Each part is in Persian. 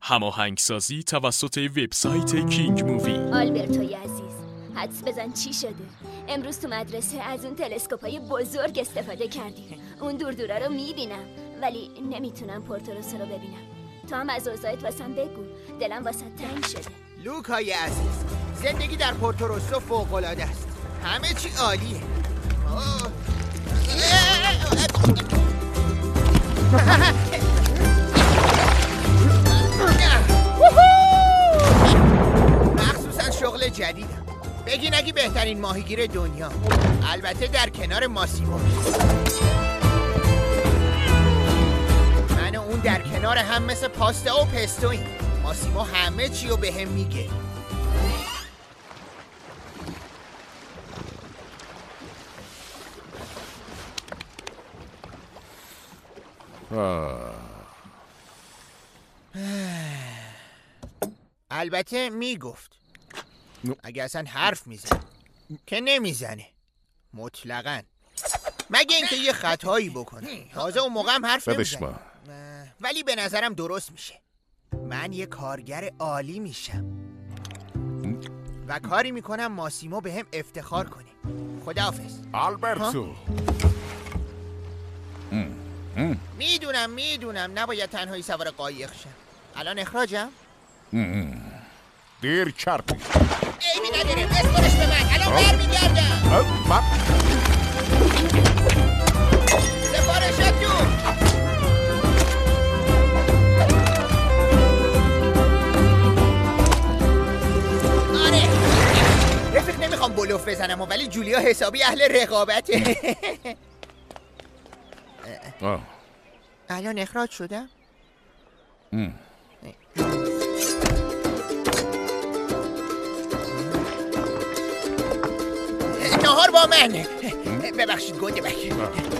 هماهنگسازی توسط وبسایت کینگ مووی. آلبرتوی عزیز، حدس بزن چی شده؟ امروز تو مدرسه از اون تلسکوپای بزرگ استفاده کردیم. اون دورا رو میبینم ولی نمیتونم پورتوروس رو ببینم. تو هم از اوضاعت واسم بگو، دلم واسه تنگ شده. لوکای عزیز، زندگی در پورتوروسو فوق‌العاده است. همه چی عالیه. مخصوصا شغل جدیدم. بگی نگی بهترین ماهیگیر دنیا، البته در کنار ماسیمو. من و اون در کنار هم مثل پاستا و پستوییم. ماسیمو همه چی رو به هم میگه. البته میگفت اگه اصلا حرف میزن که نمیزنه مطلقاً، مگه اینکه یه خطایی بکنه. تازه اون موقع هم حرف نمیزنه، ولی به نظرم درست میشه. من یه کارگر عالی میشم و کاری میکنم ماسیمو به هم افتخار کنه. خداحافظ آلبرتو. میدونم نباید تنهایی سوار قایق شم. الان اخراجم؟ دیر کردی. عیبی نداره، بسپارش به من. الان برمیگردم. سفارشت تو. آره رفیق، نمیخوام بلوف بزنم ولی جولیا حسابی اهل رقابته. الان اخراج شدم؟ نهار با من. ببخشید گنده بک.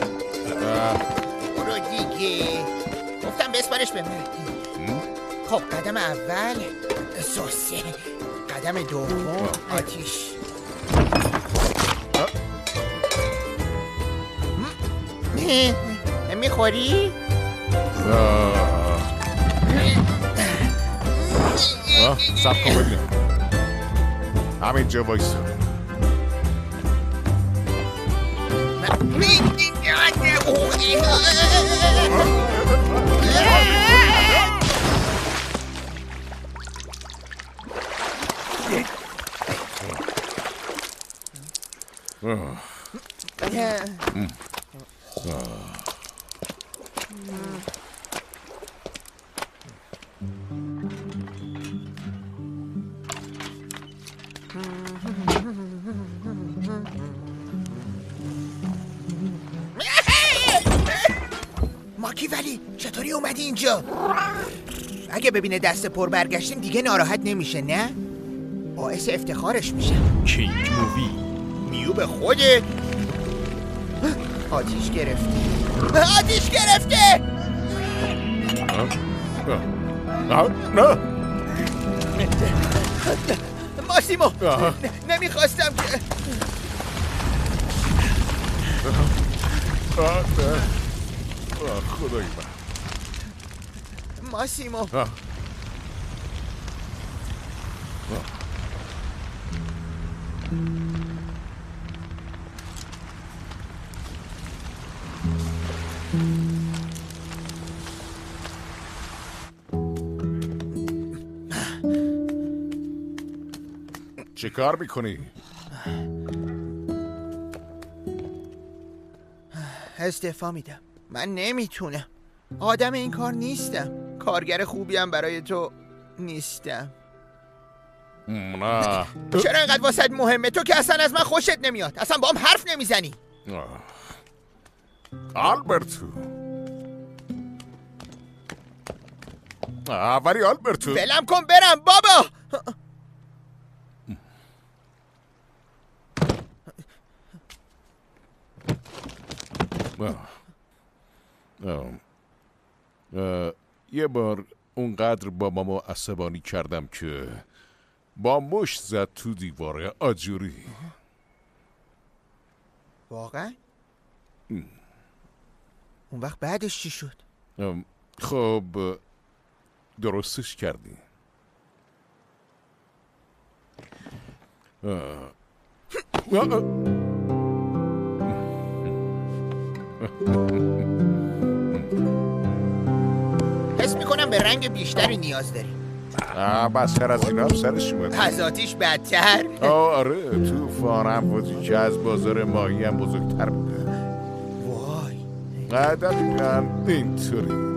برو دیگه، گفتم بسپارش به من. خب قدم اول سوسه، قدم دوم آتیش. میخوری؟ سب کن ببینم. همینجا وایسا. ماکی ولی چطوری اومدی اینجا؟ اگه ببینه دست پر برگشتیم دیگه ناراحت نمیشه نه؟ باعث افتخارش میشه. کینگ مووی. میو به خودت. آتیش گرفته. آتیش گرفته. نه ماسیمو، نمیخواستم که. خدای من. ماسیمو چه کار میکنی؟ استعفا میدم. من نمیتونم. آدم این کار نیستم. کارگر خوبی هم برای تو نیستم. نه. چرا اینقدر واسط مهمه؟ تو که اصلا از من خوشت نمیاد. اصلا با هم حرف نمیزنی. آلبرتو. ولی آلبرتو ولم کن برم بابا. یه بار اونقدر بابامو عصبانی کردم که با مشت زد تو دیواره آجوری. واقعا؟ اون وقت بعدش چی شد؟ خب درستش کردی. حس میکنم به رنگ بیشتری نیاز داری. بسر از اینا هم سرش اومد. از آتیش بدتر. آره توفان هم بودی که از بازار ماهی هم بزرگتر بوده. وای دقیقا اینطوری.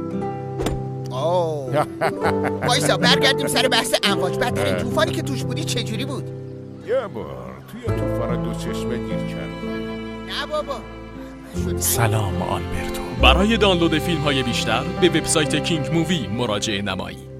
وایسا برگردیم سر بحث امواج. بدترین طوفانی که توش بودی چجوری بود؟ یه بار توی طوفان دو چشمه گیر کرد. نه بابا. سلام آلبرتو. برای دانلود فیلم های بیشتر به وبسایت کینگ مووی مراجعه نمایید.